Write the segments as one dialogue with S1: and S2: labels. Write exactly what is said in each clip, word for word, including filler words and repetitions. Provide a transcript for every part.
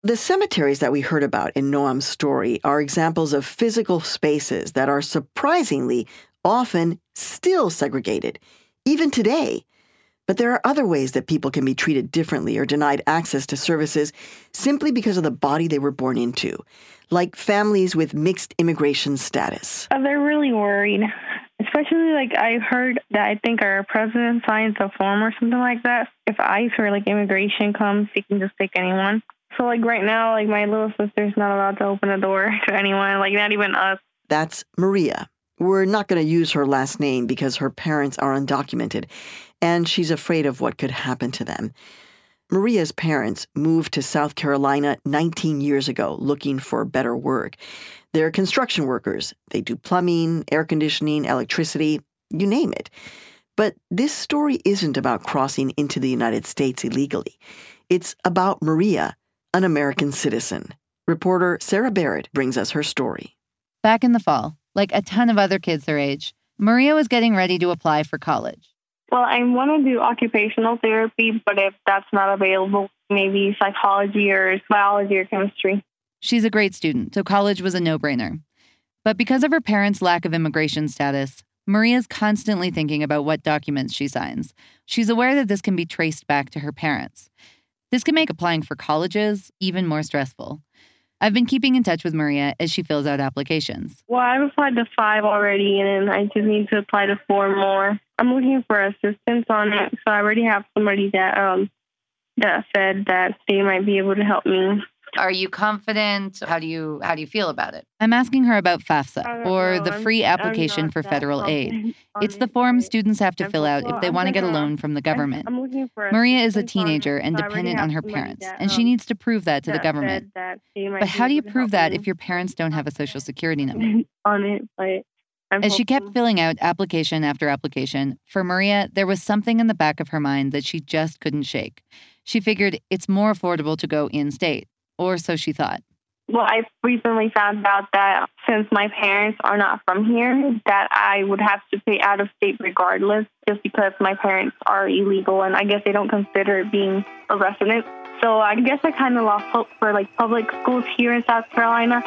S1: The cemeteries that we heard about in Noam's story are examples of physical spaces that are surprisingly often still segregated, even today. But there are other ways that people can be treated differently or denied access to services simply because of the body they were born into, like families with mixed immigration status.
S2: Uh, they're really worried, especially like I heard that I think our president signs a form or something like that. If ICE or like immigration comes, he can just take anyone. So like right now, like my little sister's not allowed to open a door to anyone, like not even us.
S1: That's Maria. We're not going to use her last name because her parents are undocumented, and she's afraid of what could happen to them. Maria's parents moved to South Carolina nineteen years ago looking for better work. They're construction workers. They do plumbing, air conditioning, electricity, you name it. But this story isn't about crossing into the United States illegally. It's about Maria, an American citizen. Reporter Sarah Barrett brings us her story.
S3: Back in the fall, like a ton of other kids her age, Maria was getting ready to apply for college.
S2: Well, I want to do occupational therapy, but if that's not available, maybe psychology or biology or chemistry.
S3: She's a great student, so college was a no-brainer. But because of her parents' lack of immigration status, Maria's constantly thinking about what documents she signs. She's aware that this can be traced back to her parents. This can make applying for colleges even more stressful. I've been keeping in touch with Maria as she fills out applications.
S2: Well, I've applied to five already, and I just need to apply to four more. I'm looking for assistance on it, so I already have somebody that um that said that they might be able to help me.
S3: Are you confident? How do you how do you feel about it? I'm asking her about FAFSA, or
S2: know.
S3: the free
S2: I'm,
S3: application
S2: I'm
S3: for federal aid. It's the
S2: it,
S3: form students have to
S2: I'm,
S3: fill out
S2: well,
S3: if they
S2: I'm
S3: want to get a
S2: gonna,
S3: loan from the government.
S2: I'm looking for
S3: Maria is a
S2: assistance on
S3: teenager
S2: it,
S3: and
S2: so I already
S3: dependent on
S2: have
S3: her
S2: somebody
S3: parents,
S2: that,
S3: and she
S2: um,
S3: needs to prove that to the
S2: that
S3: government.
S2: said that they might
S3: But
S2: be
S3: how do you
S2: able to
S3: prove
S2: help
S3: that
S2: me
S3: if your parents don't have a social security number?
S2: on it, but I'm
S3: As she kept
S2: hopeful.
S3: filling out application after application, for Maria, there was something in the back of her mind that she just couldn't shake. She figured it's more affordable to go in-state, or so she thought.
S2: Well, I recently found out that since my parents are not from here, that I would have to pay out of state regardless, just because my parents are illegal, and I guess they don't consider it being a resident. So I guess I kind of lost hope for like public schools here in South Carolina.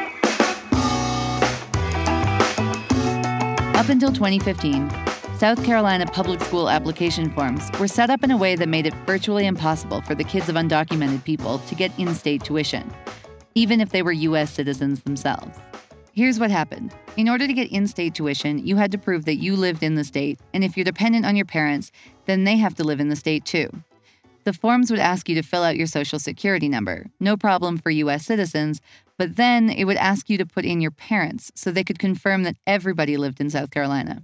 S3: Up until twenty fifteen, South Carolina public school application forms were set up in a way that made it virtually impossible for the kids of undocumented people to get in-state tuition, even if they were U S citizens themselves. Here's what happened. In order to get in-state tuition, you had to prove that you lived in the state, and if you're dependent on your parents, then they have to live in the state too. The forms would ask you to fill out your social security number, no problem for U S citizens, but then it would ask you to put in your parents so they could confirm that everybody lived in South Carolina.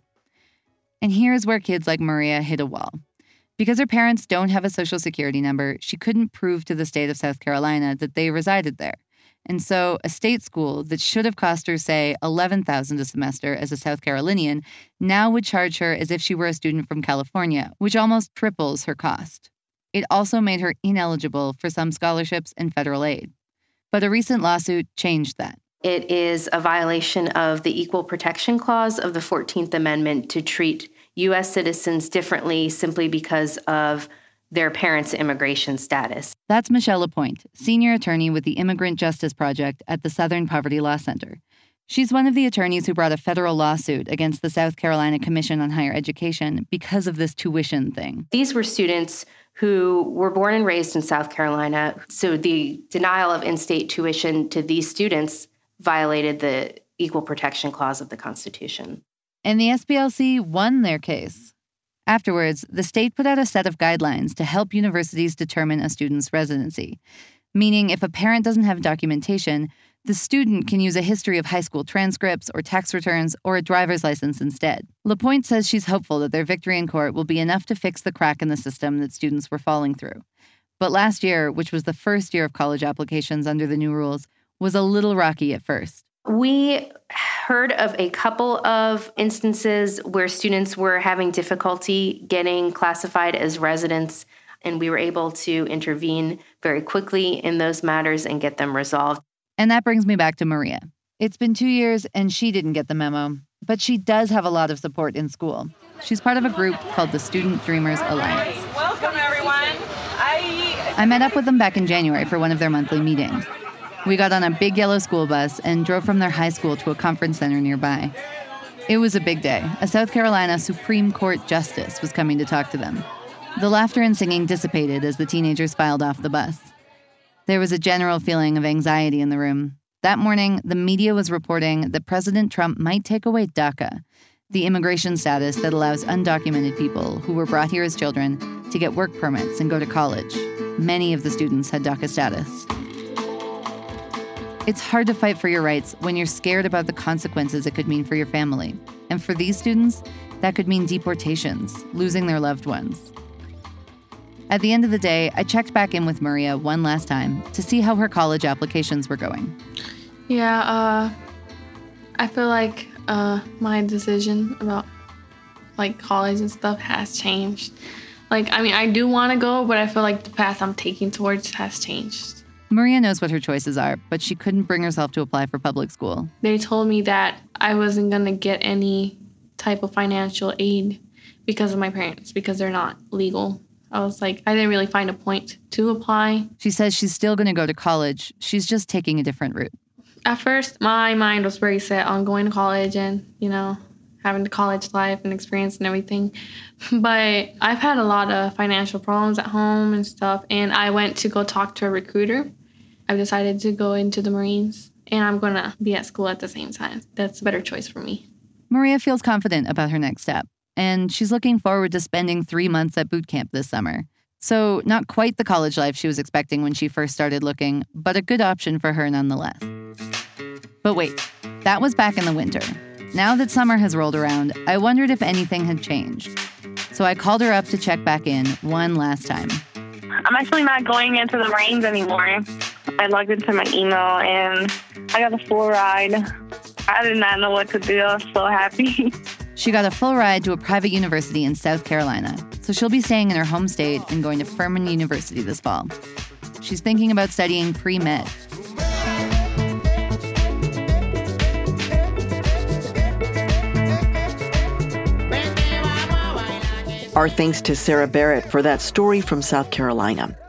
S3: And here's where kids like Maria hit a wall. Because her parents don't have a social security number, she couldn't prove to the state of South Carolina that they resided there. And so a state school that should have cost her, say, eleven thousand dollars a semester as a South Carolinian now would charge her as if she were a student from California, which almost triples her cost. It also made her ineligible for some scholarships and federal aid. But a recent lawsuit changed that.
S4: It is a violation of the Equal Protection Clause of the fourteenth Amendment to treat U S citizens differently simply because of their parents' immigration status.
S3: That's Michelle Lapointe, senior attorney with the Immigrant Justice Project at the Southern Poverty Law Center. She's one of the attorneys who brought a federal lawsuit against the South Carolina Commission on Higher Education because of this tuition thing.
S4: These were students who were born and raised in South Carolina, so the denial of in-state tuition to these students violated the Equal Protection Clause of the Constitution.
S3: And the S B L C won their case. Afterwards, the state put out a set of guidelines to help universities determine a student's residency, meaning if a parent doesn't have documentation, the student can use a history of high school transcripts or tax returns or a driver's license instead. Lapointe says she's hopeful that their victory in court will be enough to fix the crack in the system that students were falling through. But last year, which was the first year of college applications under the new rules, was a little rocky at first.
S4: We heard of a couple of instances where students were having difficulty getting classified as residents, and we were able to intervene very quickly in those matters and get them resolved.
S3: And that brings me back to Maria. It's been two years and she didn't get the memo, but she does have a lot of support in school. She's part of a group called the Student Dreamers Alliance.
S5: Welcome, everyone. I
S3: I met up with them back in January for one of their monthly meetings. We got on a big yellow school bus and drove from their high school to a conference center nearby. It was a big day. A South Carolina Supreme Court justice was coming to talk to them. The laughter and singing dissipated as the teenagers filed off the bus. There was a general feeling of anxiety in the room. That morning, the media was reporting that President Trump might take away DACA, the immigration status that allows undocumented people who were brought here as children to get work permits and go to college. Many of the students had DACA status. It's hard to fight for your rights when you're scared about the consequences it could mean for your family. And for these students, that could mean deportations, losing their loved ones. At the end of the day, I checked back in with Maria one last time to see how her college applications were going.
S5: Yeah, uh, I feel like uh, my decision about like college and stuff has changed. Like, I mean, I do want to go, but I feel like the path I'm taking towards has changed.
S3: Maria knows what her choices are, but she couldn't bring herself to apply for public school.
S5: They told me that I wasn't going to get any type of financial aid because of my parents, because they're not legal. I was like, I didn't really find a point to apply.
S3: She says she's still going to go to college. She's just taking a different route.
S5: At first, my mind was very set on going to college and, you know, having the college life and experience and everything. But I've had a lot of financial problems at home and stuff, and I went to go talk to a recruiter. I've decided to go into the Marines, and I'm going to be at school at the same time. That's a better choice for me.
S3: Maria feels confident about her next step, and she's looking forward to spending three months at boot camp this summer. So not quite the college life she was expecting when she first started looking, but a good option for her nonetheless. But wait, that was back in the winter. Now that summer has rolled around, I wondered if anything had changed. So I called her up to check back in one last time.
S2: I'm actually not going into the Marines anymore. I logged into my email and I got a full ride. I did not know what to do. I was so happy.
S3: She got a full ride to a private university in South Carolina, so she'll be staying in her home state and going to Furman University this fall. She's thinking about studying pre-med.
S1: Our thanks to Sarah Barrett for that story from South Carolina.